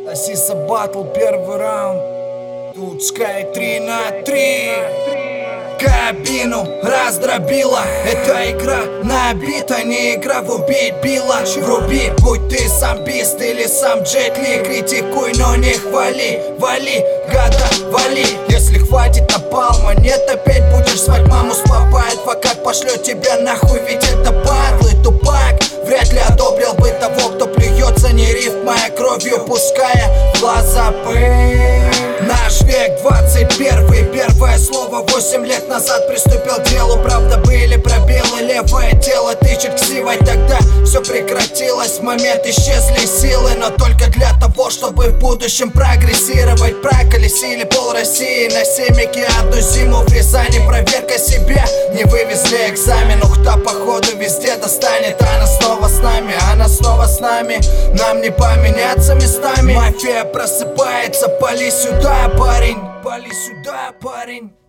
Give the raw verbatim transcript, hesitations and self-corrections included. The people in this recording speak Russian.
Асиса батл, первый раунд. Тут Sky три на три. Кабину раздробила. Эта игра набита, не игра в убить Билла. Вруби, будь ты сам Бист или сам Джет Ли. Критикуй, но не хвали. Вали, гада, вали. Если хватит напалма, нет, опять будешь звать маму с папой. Адвокат пошлет тебя нахуй, ведь это батл и тупак. Вряд ли одобрил бы того, кто плюется не рифмая кровью, пуская в глаза пыль. Наш век двадцать первый, первое слово восемь лет назад приступил к делу. Правда, были пробелы, левое тело тычет ксивой. Тогда все прекратилось, в момент исчезли силы. Но только для того, чтобы в будущем прогрессировать. Проколесили пол России на семике одну зиму в Рязани. Проверка себя, не вывезли экзамен. Ухта походу везде достанет. Она снова с нами, она снова с нами. Нам не поменяться местами. Мафия просыпается, пали сюда, парень, пали сюда, парень.